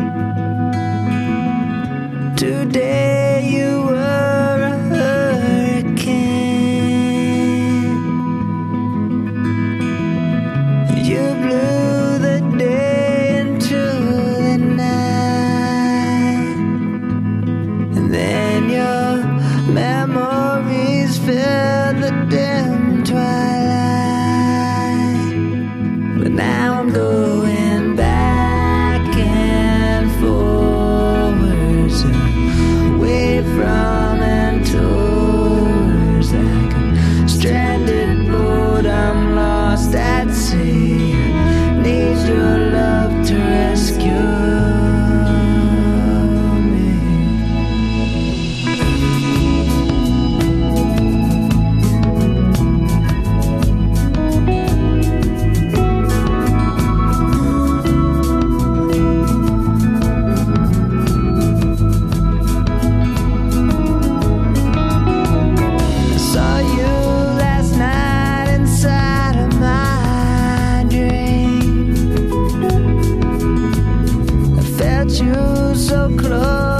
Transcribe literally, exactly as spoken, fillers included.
Today you were a hurricane. You blew the day into the night, and then your memories fill the dim twilight. But now I'm going back and forwards, away from and towards, like a stranded boat. I'm lost at sea. Need your love to rescue me. I saw you last night inside of my dream. I felt you so close.